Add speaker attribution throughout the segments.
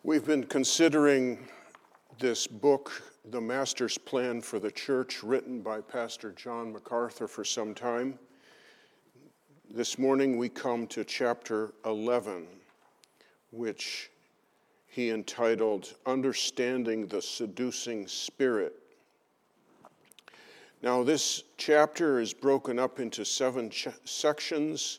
Speaker 1: We've been considering this book, The Master's Plan for the Church, written by Pastor John MacArthur for some time. This morning we come to chapter 11, which he entitled, Understanding the Seducing Spirit. Now this chapter is broken up into 7 sections.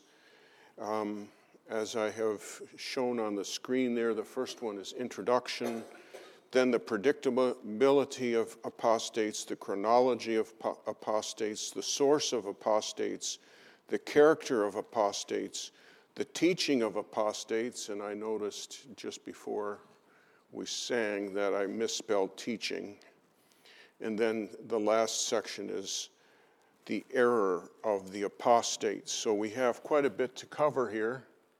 Speaker 1: As I have shown on the screen there, the first one is introduction, then the predictability of apostates, the chronology of apostates, the source of apostates, the character of apostates, the teaching of apostates, and I noticed just before we sang that I misspelled teaching. And then the last section is the error of the apostates. So we have quite a bit to cover here.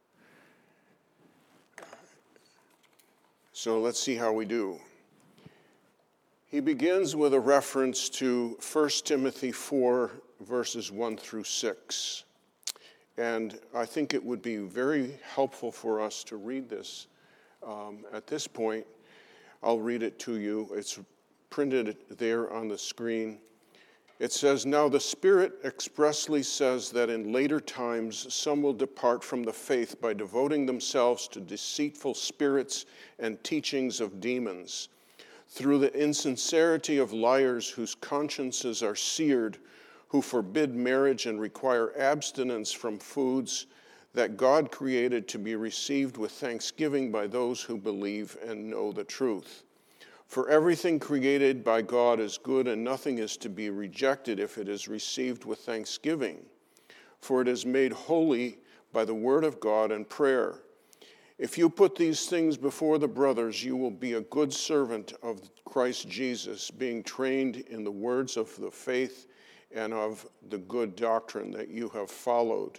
Speaker 1: So let's see how we do. He begins with a reference to 1 Timothy 4, verses 1 through 6. And I think it would be very helpful for us to read this at this point. I'll read it to you. It's printed there on the screen. It says, Now the Spirit expressly says that in later times some will depart from the faith by devoting themselves to deceitful spirits and teachings of demons, through the insincerity of liars whose consciences are seared, who forbid marriage and require abstinence from foods that God created to be received with thanksgiving by those who believe and know the truth. For everything created by God is good, and nothing is to be rejected if it is received with thanksgiving. For it is made holy by the word of God and prayer. If you put these things before the brothers, you will be a good servant of Christ Jesus, being trained in the words of the faith and of the good doctrine that you have followed.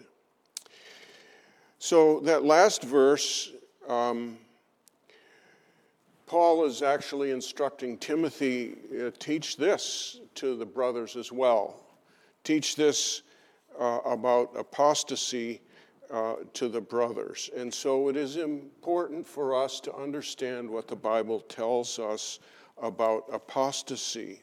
Speaker 1: So that last verse, Paul is actually instructing Timothy, teach this to the brothers as well. Teach this about apostasy to the brothers. And so it is important for us to understand what the Bible tells us about apostasy.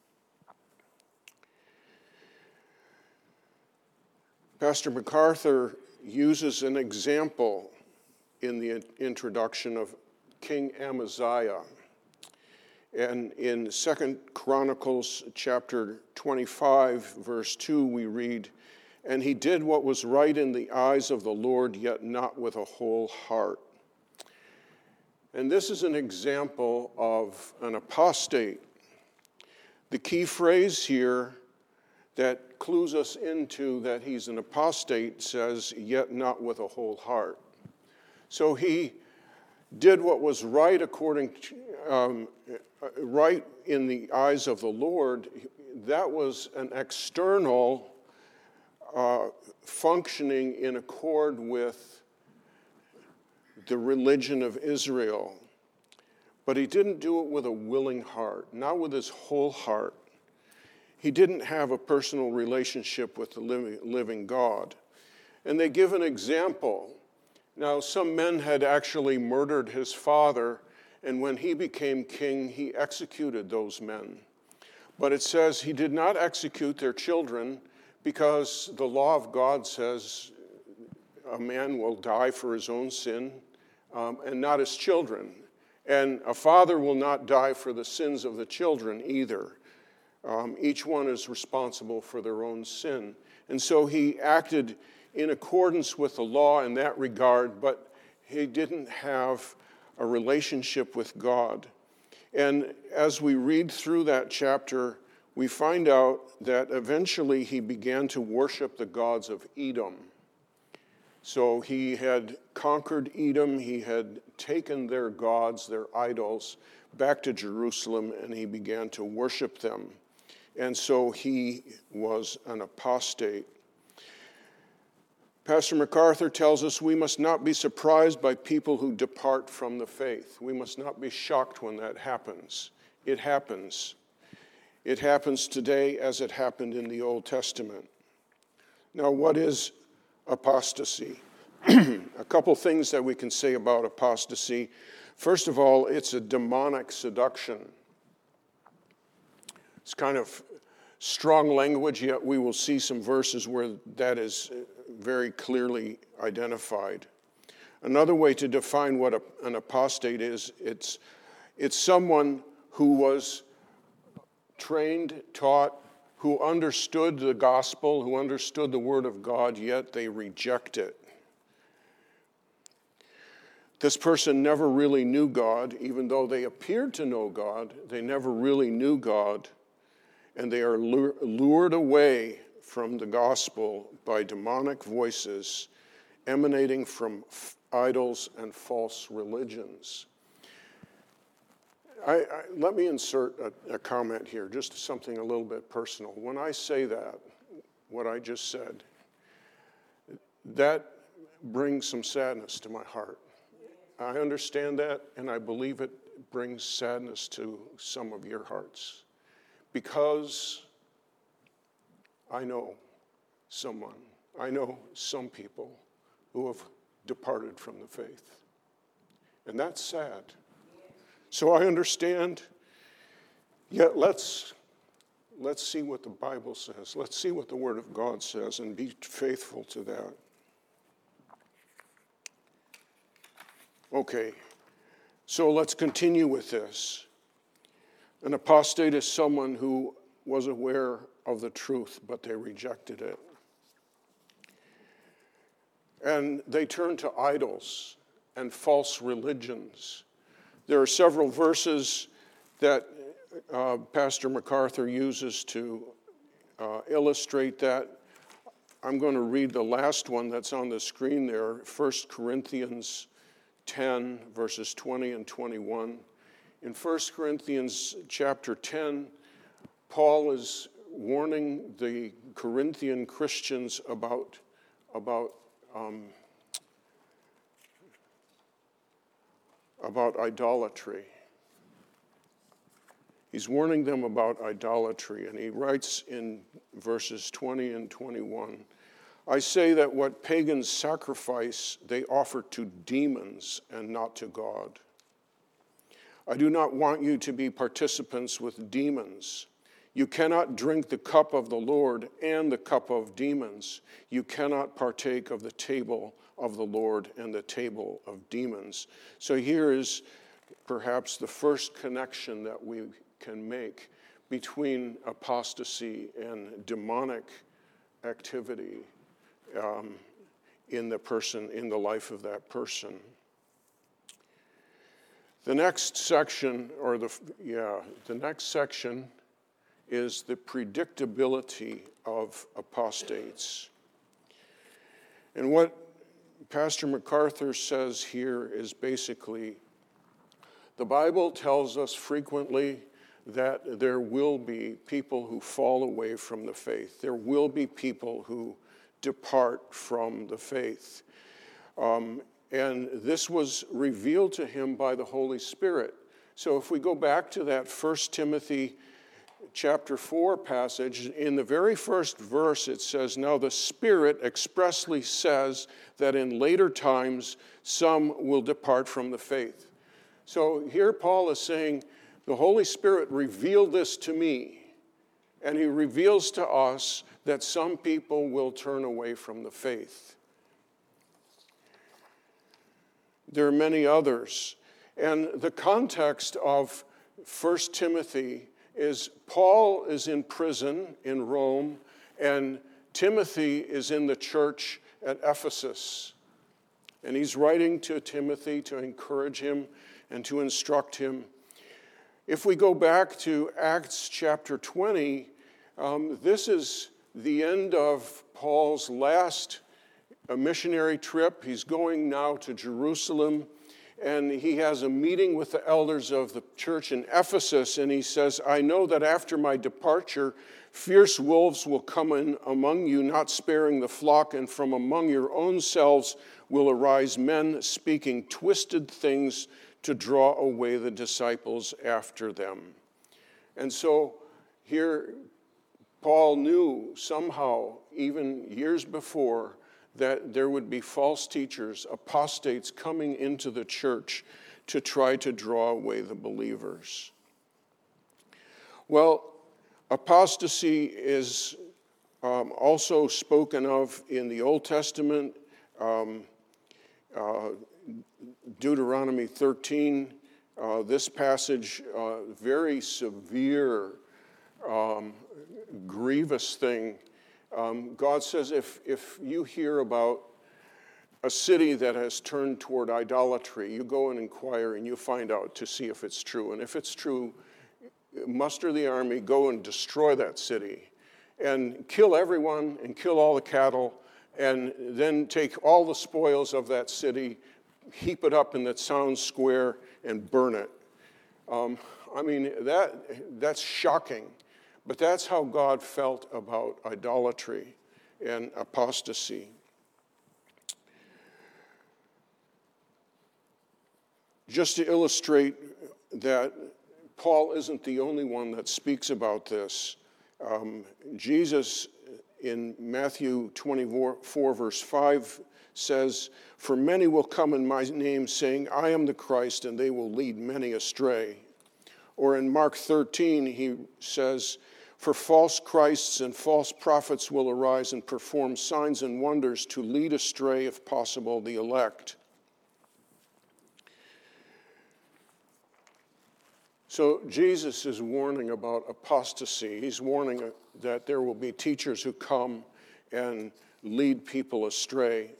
Speaker 1: Pastor MacArthur uses an example in the introduction of King Amaziah. And in 2 Chronicles chapter 25, verse 2, we read, And he did what was right in the eyes of the Lord, yet not with a whole heart. And this is an example of an apostate. The key phrase here that clues us into that he's an apostate says, yet not with a whole heart. So he did what was right right in the eyes of the Lord. That was an external functioning in accord with the religion of Israel. But he didn't do it with a willing heart, not with his whole heart. He didn't have a personal relationship with the living God. And they give an example. Now, some men had actually murdered his father, and when he became king, he executed those men. But it says he did not execute their children because the law of God says a man will die for his own sin and not his children. And a father will not die for the sins of the children either. Each one is responsible for their own sin. And so he acted in accordance with the law in that regard, but he didn't have a relationship with God. And as we read through that chapter, we find out that eventually he began to worship the gods of Edom. So he had conquered Edom, he had taken their gods, their idols, back to Jerusalem, and he began to worship them. And so he was an apostate. Pastor MacArthur tells us we must not be surprised by people who depart from the faith. We must not be shocked when that happens. It happens. It happens today as it happened in the Old Testament. Now, what is apostasy? A couple things that we can say about apostasy. First of all, it's a demonic seduction. It's kind of strong language, yet we will see some verses where that is very clearly identified. Another way to define what an apostate is, it's someone who was trained, taught, who understood the gospel, who understood the word of God, yet they reject it. This person never really knew God, even though they appeared to know God, they never really knew God, and they are lured away from the gospel by demonic voices emanating from idols and false religions. Let me insert a comment here, just something a little bit personal. When I say that, what I just said, that brings some sadness to my heart. I understand that, and I believe it brings sadness to some of your hearts, because I know some people who have departed from the faith, and that's sad. So I understand, yet let's see what the Bible says. Let's see what the Word of God says and be faithful to that. Okay, so let's continue with this. An apostate is someone who was aware of the truth, but they rejected it. And they turned to idols and false religions. There are several verses that Pastor MacArthur uses to illustrate that. I'm going to read the last one that's on the screen there, 1 Corinthians 10, verses 20 and 21. In 1 Corinthians chapter 10, Paul is warning the Corinthian Christians about idolatry. He's warning them about idolatry, and he writes in verses 20 and 21, I say that what pagans sacrifice, they offer to demons and not to God. I do not want you to be participants with demons. You cannot drink the cup of the Lord and the cup of demons. You cannot partake of the table of the Lord and the table of demons. So here is perhaps the first connection that we can make between apostasy and demonic activity in the life of that person. The next section is the predictability of apostates. And what Pastor MacArthur says here is basically, the Bible tells us frequently that there will be people who fall away from the faith. There will be people who depart from the faith. And this was revealed to him by the Holy Spirit. So if we go back to that 1 Timothy chapter 4 passage, in the very first verse it says, now the Spirit expressly says that in later times some will depart from the faith. So here Paul is saying, the Holy Spirit revealed this to me, and he reveals to us that some people will turn away from the faith. There are many others. And the context of 1 Timothy is Paul is in prison in Rome, and Timothy is in the church at Ephesus. And he's writing to Timothy to encourage him and to instruct him. If we go back to Acts chapter 20, this is the end of Paul's last missionary trip. He's going now to Jerusalem, and he has a meeting with the elders of the church in Ephesus, and he says, I know that after my departure, fierce wolves will come in among you, not sparing the flock, and from among your own selves will arise men speaking twisted things to draw away the disciples after them. And so here Paul knew somehow, even years before, that there would be false teachers, apostates coming into the church to try to draw away the believers. Well, apostasy is also spoken of in the Old Testament. Deuteronomy 13, this passage, very severe, grievous thing. God says if you hear about a city that has turned toward idolatry, you go and inquire and you find out to see if it's true. And if it's true, muster the army, go and destroy that city and kill everyone and kill all the cattle, and then take all the spoils of that city, heap it up in the town square, and burn it. That's shocking. But that's how God felt about idolatry and apostasy. Just to illustrate that Paul isn't the only one that speaks about this, Jesus in Matthew 24, verse 5 says, "For many will come in my name, saying, 'I am the Christ,' and they will lead many astray." Or in Mark 13, he says, "For false Christs and false prophets will arise and perform signs and wonders to lead astray, if possible, the elect." So Jesus is warning about apostasy. He's warning that there will be teachers who come and lead people astray.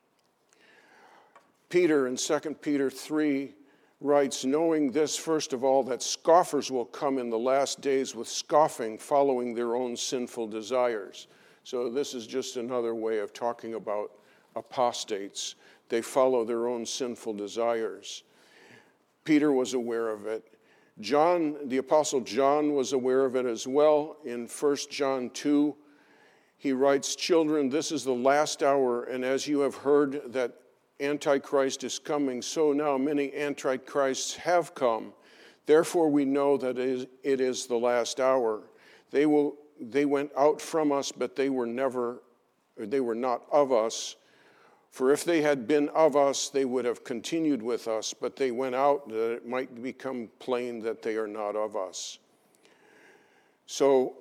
Speaker 1: Peter in 2 Peter 3 writes, "Knowing this, first of all, that scoffers will come in the last days with scoffing, following their own sinful desires." So this is just another way of talking about apostates. They follow their own sinful desires. Peter was aware of it. John, the Apostle John, was aware of it as well. In 1 John 2, he writes, "Children, this is the last hour, and as you have heard that Antichrist is coming, so now many Antichrists have come. Therefore we know that it is the last hour. They went out from us, but they were not of us. For if they had been of us, they would have continued with us, but they went out that it might become plain that they are not of us." So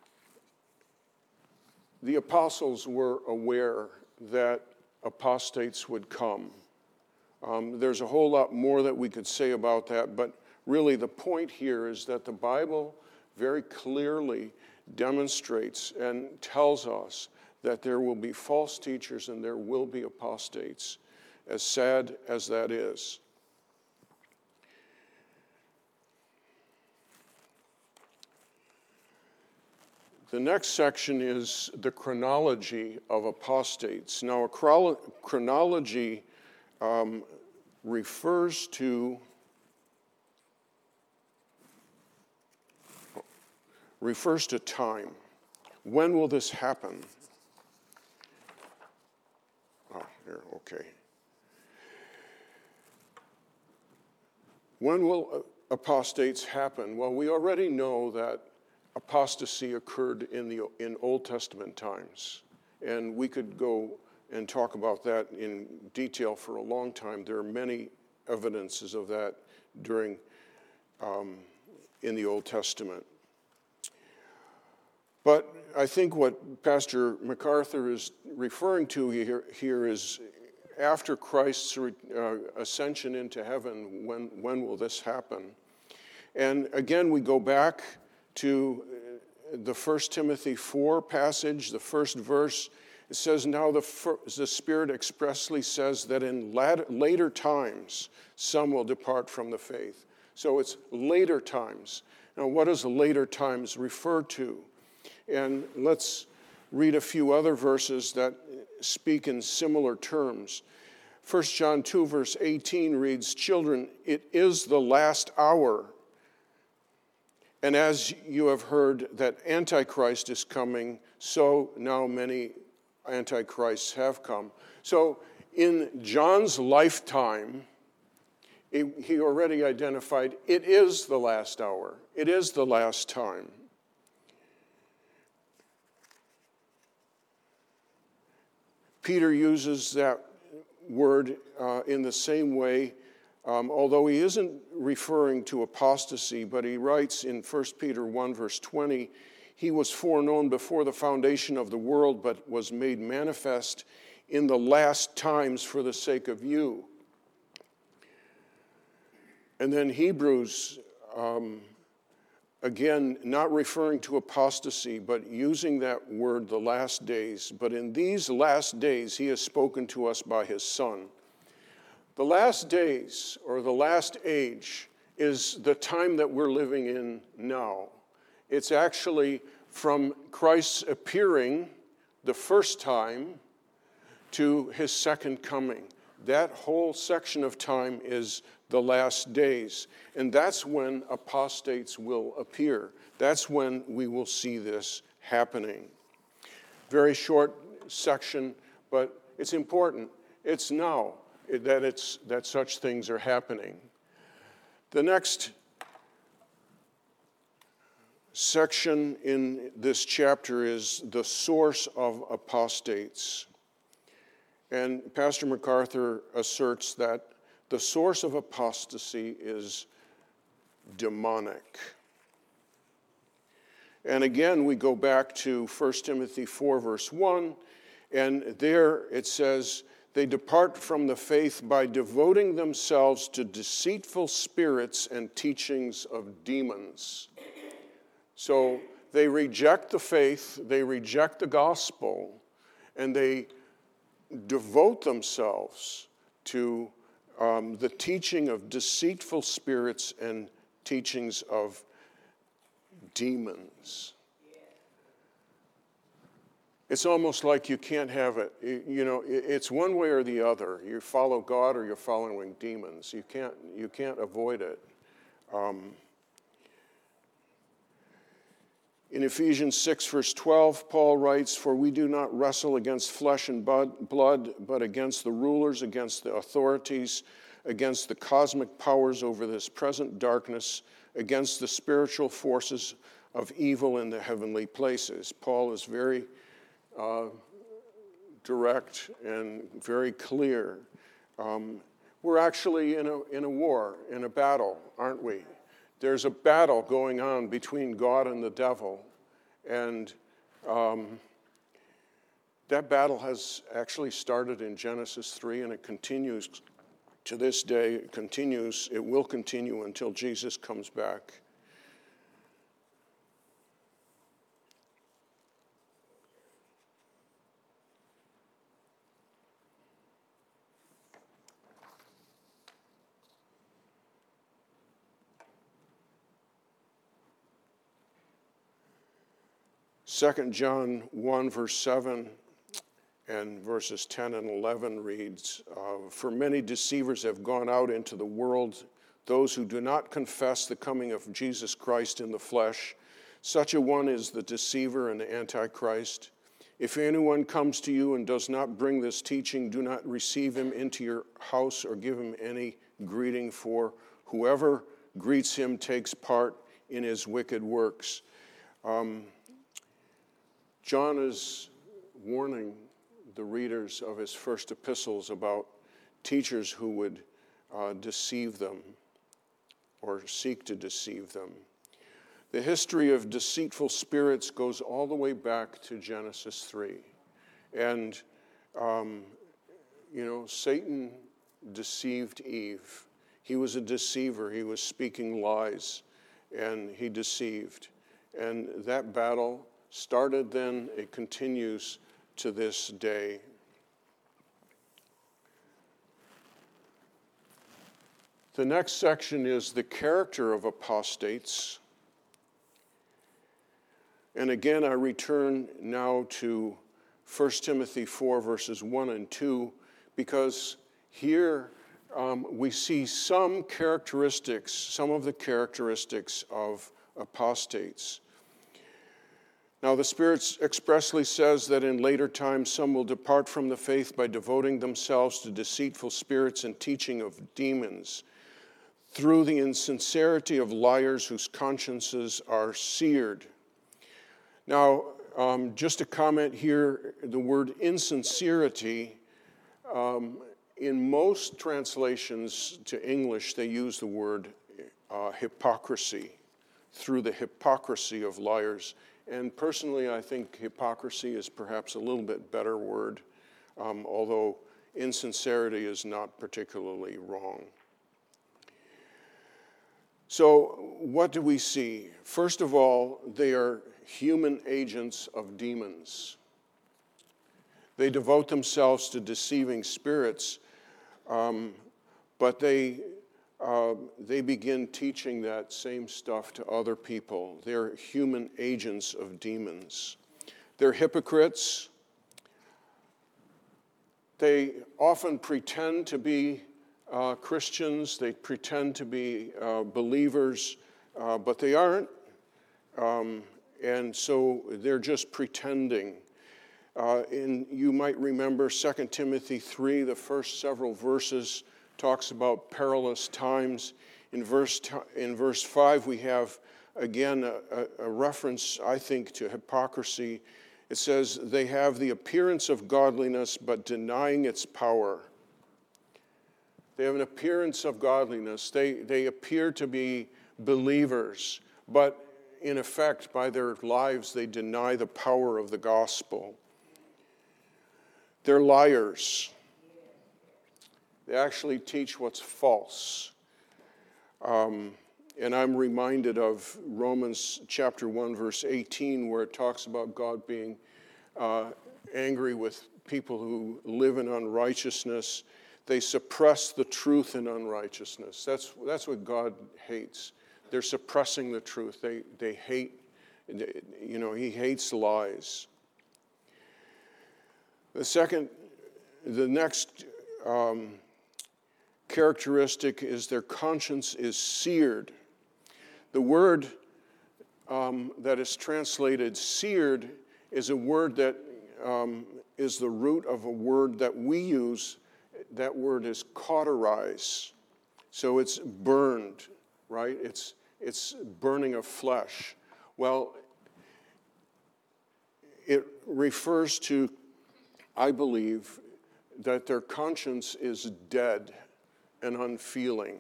Speaker 1: the apostles were aware that apostates would come. There's a whole lot more that we could say about that, but really the point here is that the Bible very clearly demonstrates and tells us that there will be false teachers and there will be apostates, as sad as that is. The next section is the chronology of apostates. Now, a chronology refers to time. When will this happen? Here, okay. When will apostates happen? Well, we already know that apostasy occurred in Old Testament times, and we could go and talk about that in detail for a long time. There are many evidences of that in the Old Testament. But I think what Pastor MacArthur is referring to here is after Christ's ascension into heaven, when will this happen? And again, we go back to the 1 Timothy 4 passage, the first verse. It says, "Now the Spirit expressly says that in later times some will depart from the faith." So it's later times. Now, what does later times refer to? And let's read a few other verses that speak in similar terms. 1 John 2, verse 18 reads, "Children, it is the last hour. And as you have heard that Antichrist is coming, so now many Antichrists have come." So in John's lifetime, he already identified it is the last hour. It is the last time. Peter uses that word in the same way, although he isn't referring to apostasy, but he writes in 1 Peter 1, verse 20, he was foreknown before the foundation of the world, but was made manifest in the last times for the sake of you. And then Hebrews, again, not referring to apostasy, but using that word, the last days. But in these last days, he has spoken to us by his Son. The last days, or the last age, is the time that we're living in now. It's actually from Christ's appearing the first time to his second coming. That whole section of time is the last days. And that's when apostates will appear. That's when we will see this happening. Very short section, but it's important. It's now that such things are happening. The next section in this chapter is the source of apostates. And Pastor MacArthur asserts that the source of apostasy is demonic. And again, we go back to 1 Timothy 4, verse 1, and there it says, they depart from the faith by devoting themselves to deceitful spirits and teachings of demons. So they reject the faith, they reject the gospel, and they devote themselves to the teaching of deceitful spirits and teachings of demons. It's almost like you can't have it. It's one way or the other. You follow God or you're following demons. You can't avoid it. In Ephesians 6, verse 12, Paul writes, for we do not wrestle against flesh and blood, but against the rulers, against the authorities, against the cosmic powers over this present darkness, against the spiritual forces of evil in the heavenly places. Paul is very direct and very clear. We're actually in a war, in a battle, aren't we? There's a battle going on between God and the devil, and that battle has actually started in Genesis 3, and it continues to this day. It will continue until Jesus comes back. Second John 1, verse 7 and verses 10 and 11 reads, for many deceivers have gone out into the world, those who do not confess the coming of Jesus Christ in the flesh. Such a one is the deceiver and the Antichrist. If anyone comes to you and does not bring this teaching, do not receive him into your house or give him any greeting, for whoever greets him takes part in his wicked works. John is warning the readers of his first epistles about teachers who would deceive them or seek to deceive them. The history of deceitful spirits goes all the way back to Genesis 3. And, Satan deceived Eve. He was a deceiver. He was speaking lies, and he deceived. And that battle started then, it continues to this day. The next section is the character of apostates. And again, I return now to 1 Timothy 4, verses 1 and 2, because here we see some of the characteristics of apostates. Now, the Spirit expressly says that in later times some will depart from the faith by devoting themselves to deceitful spirits and teaching of demons, through the insincerity of liars whose consciences are seared. Now, Just a comment here, the word insincerity, in most translations to English, they use the word hypocrisy, through the hypocrisy of liars. And personally, I think hypocrisy is perhaps a little bit better word, although insincerity is not particularly wrong. So what do we see? First of all, they are human agents of demons. They devote themselves to deceiving spirits, but they begin teaching that same stuff to other people. They're human agents of demons. They're hypocrites. They often pretend to be Christians. They pretend to be believers, but they aren't. And so they're just pretending. And you might remember 2 Timothy 3, the first several verses, talks about perilous times. In verse 5, we have, again, a reference, I think, to hypocrisy. It says, they have the appearance of godliness, but denying its power. They have an appearance of godliness. They appear to be believers, but in effect, by their lives, they deny the power of the gospel. They're liars. They actually teach what's false. And I'm reminded of Romans chapter 1, verse 18, where it talks about God being angry with people who live in unrighteousness. They suppress the truth in unrighteousness. That's what God hates. They're suppressing the truth. They hate, he hates lies. The next characteristic is their conscience is seared. The word that is translated seared is a word that is the root of a word that we use. That word is cauterize. So it's burned, right? It's burning of flesh. Well, it refers to, I believe, that their conscience is dead and unfeeling.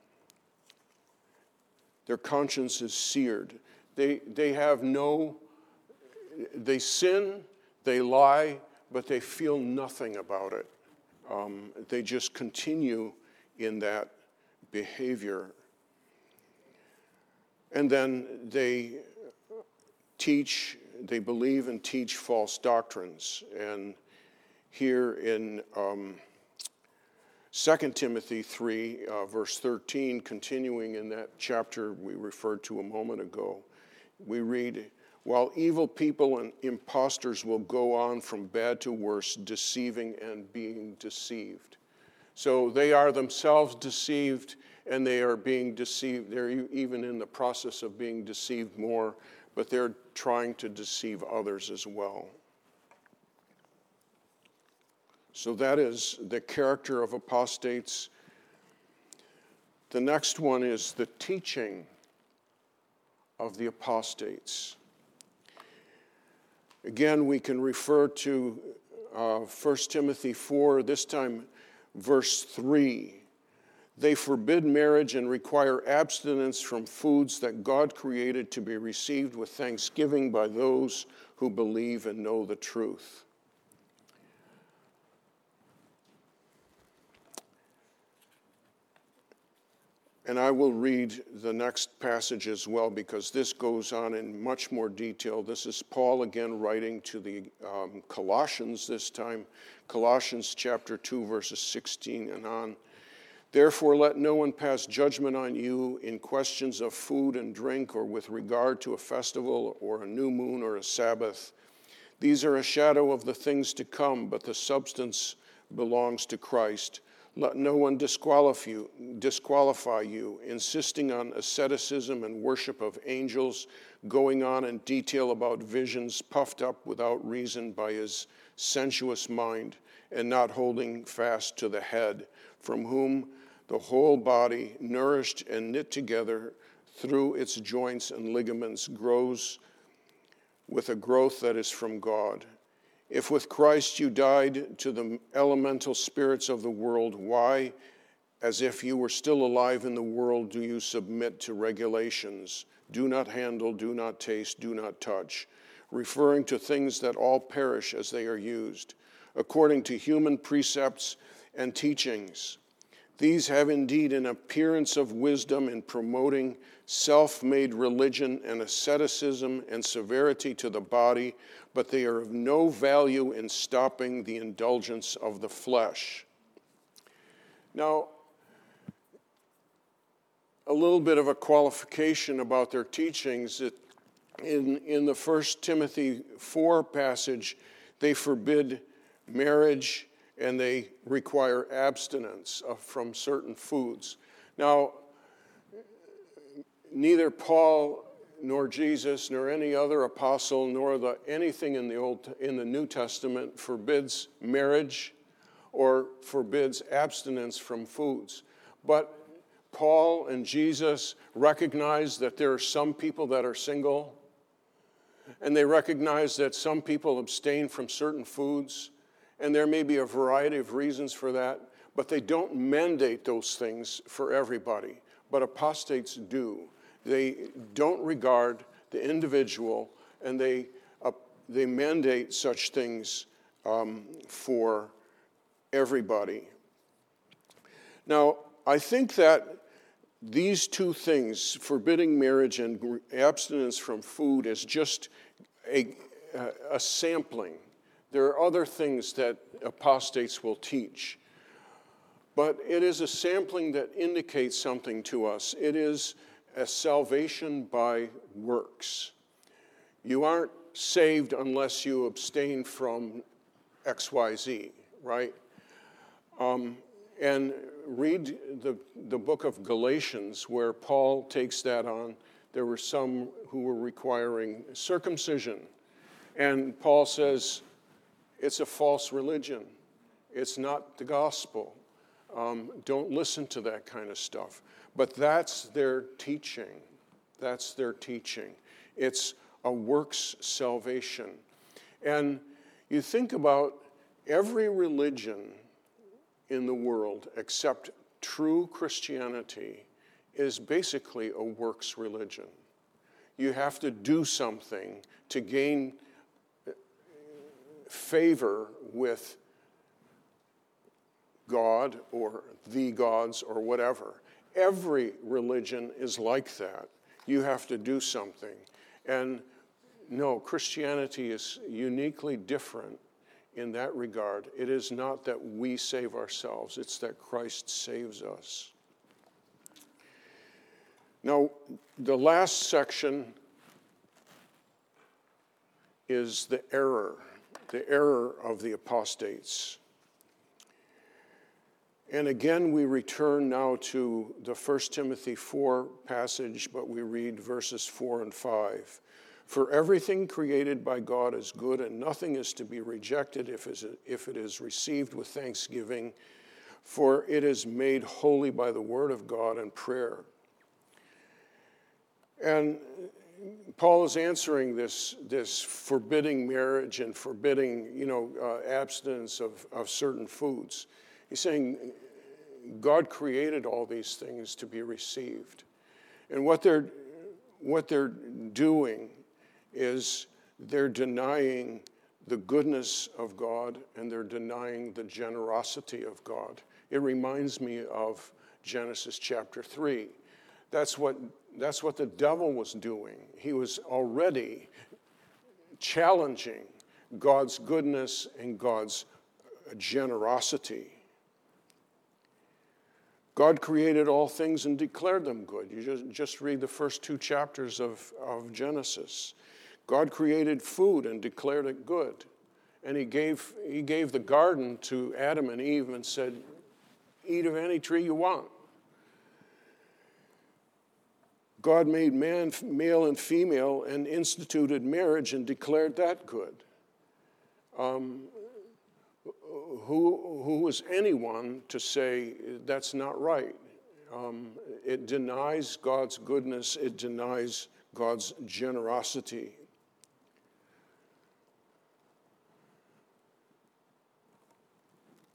Speaker 1: Their conscience is seared. They sin, they lie, but they feel nothing about it. They just continue in that behavior. And then they believe and teach false doctrines. And here in 2 Timothy 3, verse 13, continuing in that chapter we referred to a moment ago, we read, while evil people and impostors will go on from bad to worse, deceiving and being deceived. So they are themselves deceived, and they are being deceived. They're even in the process of being deceived more, but they're trying to deceive others as well. So that is the character of apostates. The next one is the teaching of the apostates. Again, we can refer to 1 Timothy 4, this time verse 3. They forbid marriage and require abstinence from foods that God created to be received with thanksgiving by those who believe and know the truth. And I will read the next passage as well, because this goes on in much more detail. This is Paul again writing to the Colossians this time. Colossians chapter 2, verses 16 and on. Therefore, let no one pass judgment on you in questions of food and drink, or with regard to a festival or a new moon or a Sabbath. These are a shadow of the things to come, but the substance belongs to Christ. Let no one disqualify you, insisting on asceticism and worship of angels, going on in detail about visions, puffed up without reason by his sensuous mind, and not holding fast to the head, from whom the whole body, nourished and knit together through its joints and ligaments, grows with a growth that is from God. If with Christ you died to the elemental spirits of the world, why, as if you were still alive in the world, do you submit to regulations? Do not handle, do not taste, do not touch, referring to things that all perish as they are used, according to human precepts and teachings. These have indeed an appearance of wisdom in promoting self-made religion and asceticism and severity to the body, but they are of no value in stopping the indulgence of the flesh. Now, a little bit of a qualification about their teachings. That in the 1 Timothy 4 passage, they forbid marriage and they require abstinence from certain foods. Now, neither Paul nor Jesus nor any other apostle nor anything in the New Testament forbids marriage or forbids abstinence from foods. But Paul and Jesus recognize that there are some people that are single, and they recognize that some people abstain from certain foods, and there may be a variety of reasons for that, but they don't mandate those things for everybody. But apostates do. They don't regard the individual, and they mandate such things for everybody. Now, I think that these two things, forbidding marriage and abstinence from food, is just a sampling. There are other things that apostates will teach. But it is a sampling that indicates something to us. It is a salvation by works. You aren't saved unless you abstain from XYZ, right? And read the book of Galatians, where Paul takes that on. There were some who were requiring circumcision. And Paul says, it's a false religion. It's not the gospel. Don't listen to that kind of stuff. But that's their teaching. That's their teaching. It's a works salvation. And you think about every religion in the world except true Christianity is basically a works religion. You have to do something to gain favor with God or the gods or whatever. Every religion is like that. You have to do something. And no, Christianity is uniquely different in that regard. It is not that we save ourselves, it's that Christ saves us. Now, the last section is the error of the apostates. And again, we return now to the 1 Timothy 4 passage, but we read verses 4 and 5. For everything created by God is good, and nothing is to be rejected if it is received with thanksgiving, for it is made holy by the word of God and prayer. And Paul is answering this forbidding marriage and forbidding, abstinence of certain foods. He's saying God created all these things to be received. And what they're doing is they're denying the goodness of God and they're denying the generosity of God. It reminds me of Genesis chapter 3. That's what the devil was doing. He was already challenging God's goodness and God's generosity. God created all things and declared them good. You just read the first 2 chapters of Genesis. God created food and declared it good. And he gave the garden to Adam and Eve and said, eat of any tree you want. God made man, male and female, and instituted marriage and declared that good. Who is anyone to say that's not right? It denies God's goodness. It denies God's generosity.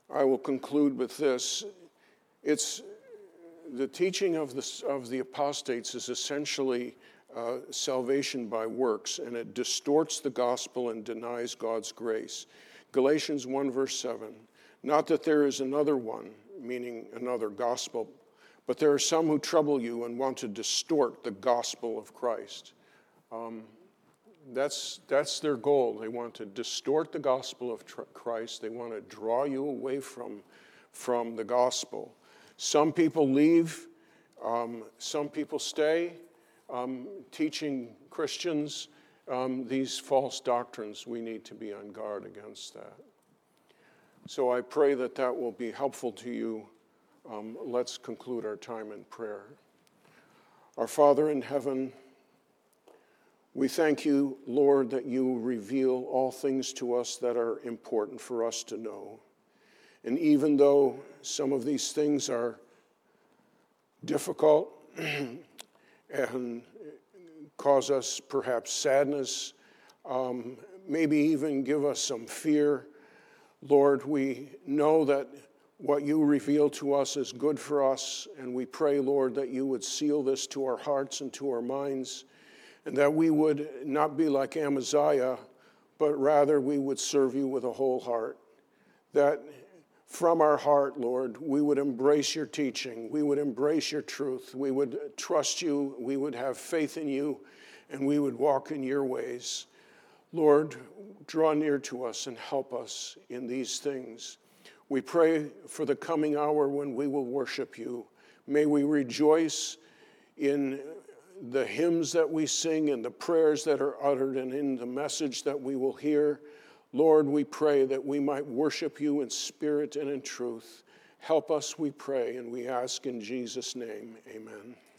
Speaker 1: I will conclude with this. It's the teaching of the apostates is essentially salvation by works, and it distorts the gospel and denies God's grace. Galatians 1 verse 7, not that there is another one, meaning another gospel, but there are some who trouble you and want to distort the gospel of Christ. That's their goal. They want to distort the gospel of Christ. They want to draw you away from the gospel. Some people leave. Some people stay, teaching Christians these false doctrines. We need to be on guard against that. So I pray that will be helpful to you. Let's conclude our time in prayer. Our Father in heaven, we thank you, Lord, that you reveal all things to us that are important for us to know. And even though some of these things are difficult and cause us perhaps sadness, maybe even give us some fear, Lord, we know that what you reveal to us is good for us, and we pray, Lord, that you would seal this to our hearts and to our minds, and that we would not be like Amaziah, but rather we would serve you with a whole heart. That from our heart, Lord, we would embrace your teaching, we would embrace your truth, we would trust you, we would have faith in you, and we would walk in your ways. Lord, draw near to us and help us in these things. We pray for the coming hour when we will worship you. May we rejoice in the hymns that we sing and the prayers that are uttered and in the message that we will hear. Lord, we pray that we might worship you in spirit and in truth. Help us, we pray, and we ask in Jesus' name, amen.